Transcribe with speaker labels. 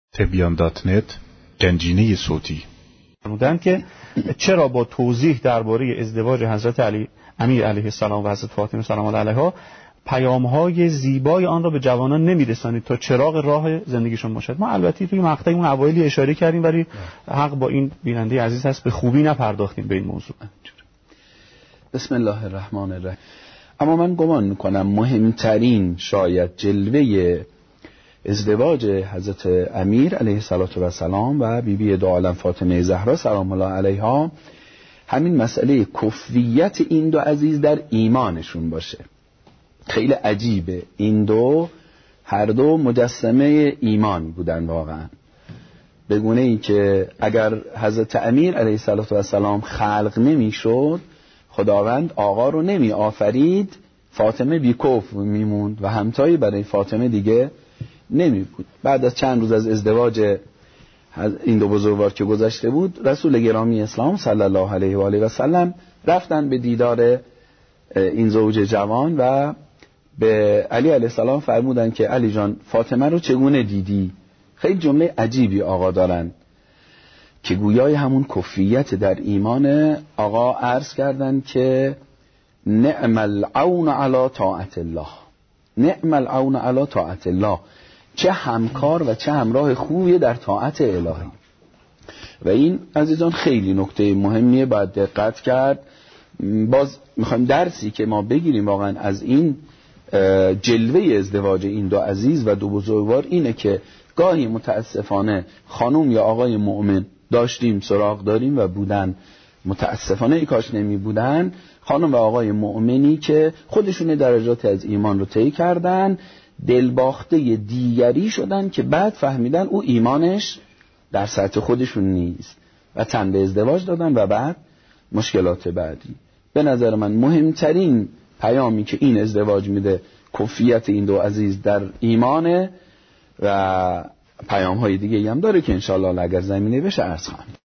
Speaker 1: تبیان.net گنجینه صوتی
Speaker 2: بودن که چرا با توضیح درباره ازدواج حضرت علی امیر علیه السلام و حضرت فاطمه سلام الله علیها پیام‌های زیبای آن را به جوانان نمی‌رسانید تا چراغ راه زندگیشون باشد. ما البته توی مقطع اون اوایلی اشاره کردیم ولی حق با این بیننده عزیز هست به خوبی نپرداختیم به این موضوع.
Speaker 3: بسم الله الرحمن الرحیم. اما من گمان میکنم مهمترین شاید جلوه ازدواج حضرت امیر علیه السلام و بیبی دو عالم فاطمه زهرا سلام الله علیها همین مسئله کفویت این دو عزیز در ایمانشون باشه. خیلی عجیبه، این دو هر دو مجسمه ایمان بودن واقعا، به گونه ای که اگر حضرت امیر علیه السلام خلق نمی شد، خداوند آقا رو نمی آفرید، فاطمه بیکف میموند و همتایی برای فاطمه دیگه نمی بود. بعد از چند روز از ازدواج این دو بزرگوار که گذشته بود، رسول گرامی اسلام صلی الله علیه و آله و سلم رفتن به دیدار این زوج جوان و به علی علیه السلام فرمودن که علی جان فاطمه رو چگونه دیدی؟ خیلی جمله عجیبی آقا دارن که گویای همون کفیت در ایمان. آقا عرض کردن که نعم العون علی طاعت الله، نعم العون علی طاعت الله، چه همکار و چه همراه خوبی در طاعت الهی. و این عزیزان خیلی نکته مهمیه، باید دقت کرد. باز میخوایم درسی که ما بگیریم واقعا از این جلوه ازدواج این دو عزیز و دو بزرگوار اینه که گاهی متاسفانه خانم یا آقای مؤمن داشتیم، سراغ داریم و بودن، متاسفانه ای کاش نمی بودن، خانم و آقای مؤمنی که خودشون درجات از ایمان رو طی کردن، دلباخته دیگری شدن که بعد فهمیدن او ایمانش در سطح خودشون نیست و تن به ازدواج دادن و بعد مشکلات بعدی. به نظر من مهمترین پیامی که این ازدواج میده کفیت این دو عزیز در ایمانه و پیام های دیگه هم داره که انشاءالله اگر زمینه بشه عرض خواهم.